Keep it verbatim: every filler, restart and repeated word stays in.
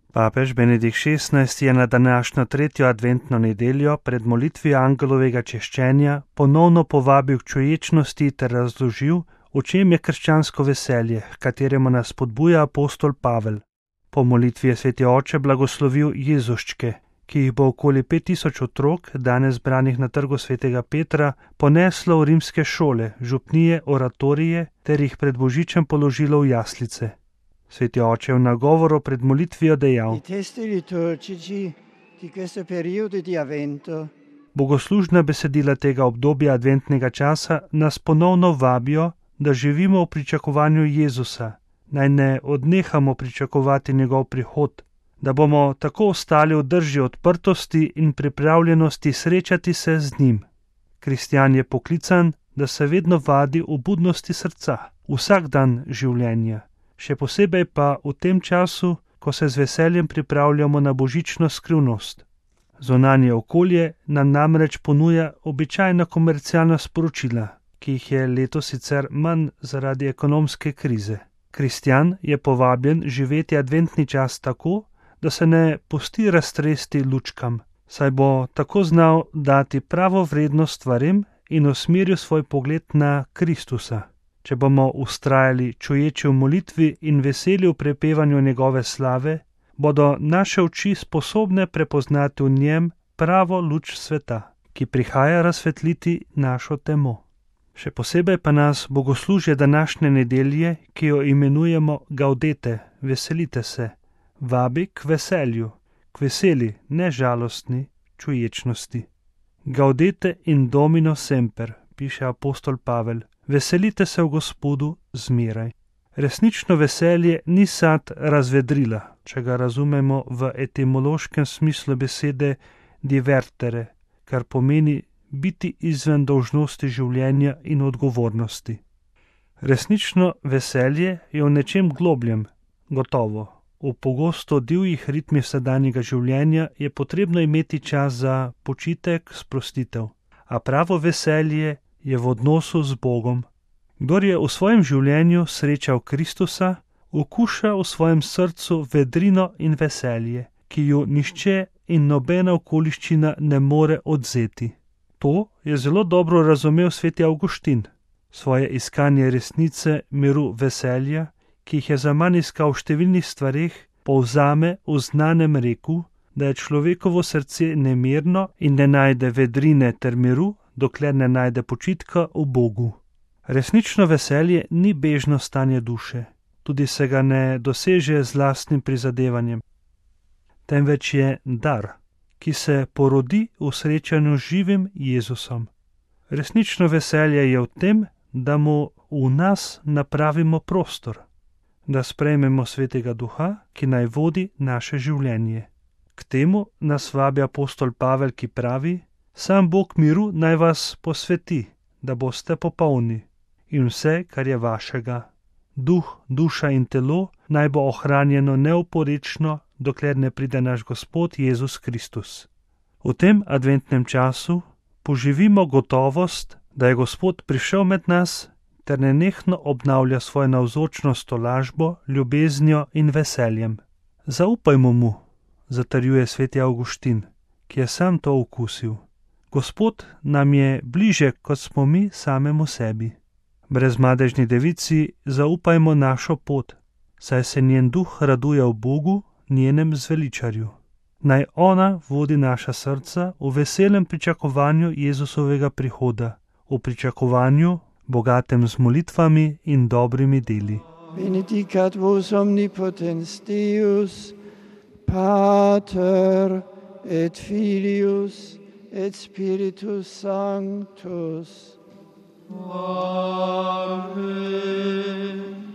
Papež Benedikt šestnajsti je na današnjo tretjo adventno nedeljo pred molitvijo angelovega češčenja ponovno povabil k čuječnosti ter razložil, v čem je krščansko veselje, h kateremu nas spodbuja apostol Pavel. Po molitvi je sveti oče blagoslovil Jezuščke, ki jih bo okoli pet tisoč otrok, danes zbranih na trgu svetega Petra, poneslo v rimske šole, župnije, oratorije ter jih pred božičem položilo v jaslice. Sveti oče je v nagovoru pred molitvijo dejal: Bogoslužna besedila tega obdobja adventnega časa nas ponovno vabijo, da živimo v pričakovanju Jezusa, naj ne odnehamo pričakovati njegov prihod, da bomo tako ostali v drži odprtosti in pripravljenosti srečati se z njim. Kristjan je poklican, da se vedno vadi v budnosti srca, vsak dan življenja, še posebej pa v tem času, ko se z veseljem pripravljamo na božično skrivnost. Zunanje okolje nam namreč ponuja običajna komercialna sporočila, ki jih je letos sicer manj zaradi ekonomske krize. Kristjan je povabljen živeti adventni čas tako, da se ne pusti raztresti lučkam, saj bo tako znal dati pravo vrednost stvarem in usmeril svoj pogled na Kristusa. Če bomo vztrajali čuječi v molitvi in veseli v prepevanju njegove slave, bodo naše oči sposobne prepoznati v njem pravo luč sveta, ki prihaja razsvetliti našo temo. Še posebej pa nas bogoslužje današnje nedelje, ki jo imenujemo Gaudete, veselite se, vabi k veselju, k veseli, ne žalostni čuječnosti. Gaudete in Domino semper, piše apostol Pavel, veselite se v Gospodu zmeraj. Resnično veselje ni sad razvedrila, če ga razumemo v etimološkem smislu besede divertere, kar pomeni biti izven dolžnosti življenja in odgovornosti. Resnično veselje je v nečem globljem, gotovo. V pogosto divjih ritmih sedanjega življenja je potrebno imeti čas za počitek, sprostitev, a pravo veselje je v odnosu z Bogom. Kdor je v svojem življenju srečal Kristusa, okuša v svojem srcu vedrino in veselje, ki ju nihče in nobena okoliščina ne more odzeti. To je zelo dobro razumel sveti Avguštin. Svoje iskanje resnice, miru, veselja, ki jih je zaman iskal v številnih stvareh, povzame v znanem reku, da je človekovo srce nemirno in ne najde vedrine ter miru, dokler ne najde počitka v Bogu. Resnično veselje ni bežno stanje duše, tudi se ga ne doseže z lastnim prizadevanjem, temveč je dar, ki se porodi v srečanju z živim Jezusom. Resnično veselje je v tem, da mu v nas napravimo prostor, da sprejmemo Svetega Duha, ki naj vodi naše življenje. K temu nas vabi apostol Pavel, ki pravi: Sam Bog miru naj vas posveti, da boste popolni, in vse, kar je vašega, duh, duša in telo, naj bo ohranjeno neoporečno, dokler ne pride naš Gospod Jezus Kristus. V tem adventnem času poživimo gotovost, da je Gospod prišel med nas ter nenehno obnavlja svojo navzočnost tolažbo, ljubeznijo in veseljem. Zaupajmo mu, zatrjuje sveti Avguštin, ki je sam to okusil. Gospod nam je bliže, kot smo mi samemu sebi. Brezmadežni devici zaupajmo našo pot, saj se njen duh raduje v Bogu, njenem zveličarju. Naj ona vodi naša srca v veselem pričakovanju Jezusovega prihoda, v pričakovanju, bogatem z molitvami in dobrimi deli. Benedicat vos omnipotens Deus, Pater et Filius et Spiritus Sanctus. Amen.